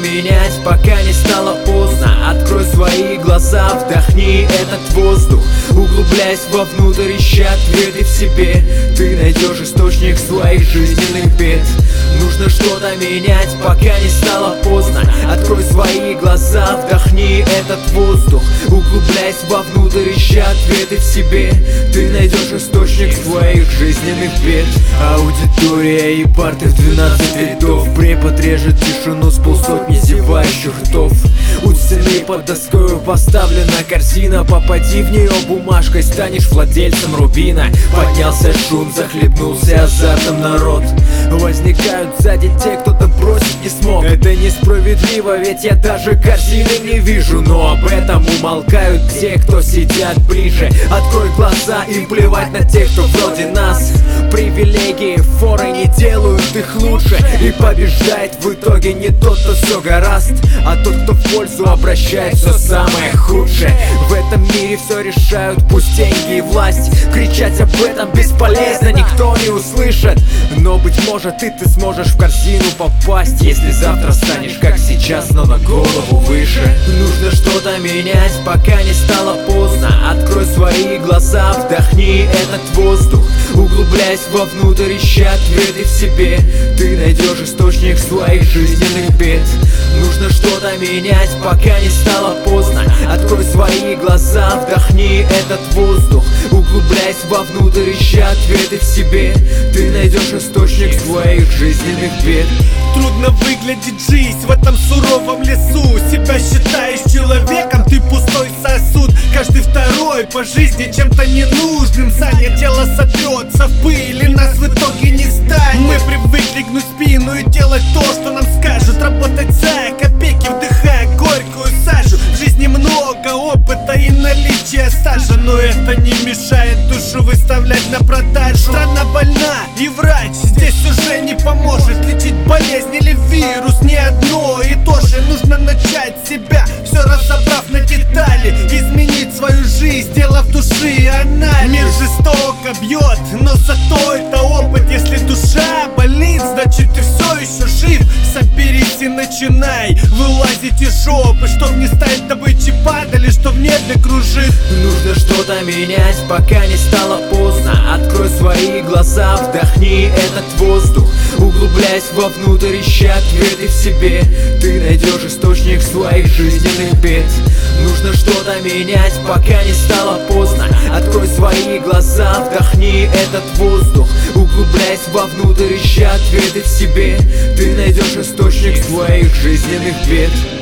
менять, пока не стало поздно. Открой свои глаза, вдохни этот воздух. Углубляясь вовнутрь, ища ответы в себе, ты найдешь источник своих жизненных бед. Нужно что-то менять, пока не стало поздно. Открой свои глаза, вдохни этот воздух. Углубляясь вовнутрь, ища ответы в себе, ты найдешь источник своих жизненных бед. Аудитория и парты в 12 рядов, препод режет тишину с полсотни зевающих ртов. У стены под доскою поставлена корзина, попади в нее бумажкой, станешь владельцем рубина. Поднялся шум, захлебнулся азартом народ. Возникают сзади те, кто бросить не смог. Это несправедливо, ведь я даже корзины не вижу. Но об этом умолкают те, кто сидят ближе. Открой глаза, им плевать на тех, кто вроде нас. Привилегии, форы не делают их лучше. И побеждает в итоге не тот, кто все гораст, а тот, кто в пользу обращает все самое худшее. В этом мире все решают пусть деньги и власть. Кричать об этом бесполезно, никто не услышит. Но быть может и ты сможешь в корзину попасть, если завтра станешь как сейчас, но на голову выше. Нужно что-то менять, пока не стало поздно. Открой свои глаза, вдохни этот воздух. Углубляясь вовнутрь, ища ответы в себе, ты найдешь источник своих жизненных бед. Нужно что-то менять, пока не стало поздно. Открой свои глаза, вдохни этот воздух. Углубляясь вовнутрь, ища ответы в себе, ты найдешь источник своих жизненных бед. Трудно выглядеть жизнь в этом суровом лесу. Себя считаешь человеком, ты пустой сосуд. Каждый второй по жизни чем-то ненужным занят. Тело сотрется в пыль, и нас в итоге не станет. Мы привыкли гнуть спину и делать то, что нам скажут. Работать за копейки, вдыхая горькую сажу. В жизни много опыта и наличия стажа, но это не мешает душу выставлять на продажу. Страна больна, и врач здесь уже не поможет. Лечить болезнь или вирус не одно и то же. Нужно начать себя, все разобрав на детали. Изменить свою жизнь, сделав души анализ. Мир жестоко бьет, но зато это опыт. Если душа болит, значит ты все еще жив. Соберись и начинай вылазить из жопы, чтоб не стать добычей падали, что в небе кружит. Нужно что-то менять, пока не стало поздно. Открой свои глаза, вдохни этот воздух. Углубляясь вовнутрь, ища ответы в себе, ты найдешь источник своих жизненных бед. Нужно что-то менять, пока не стало поздно. Открой свои глаза, вдохни этот воздух. Углубляясь вовнутрь, ища ответы в себе, ты найдешь источник своих жизненных бед.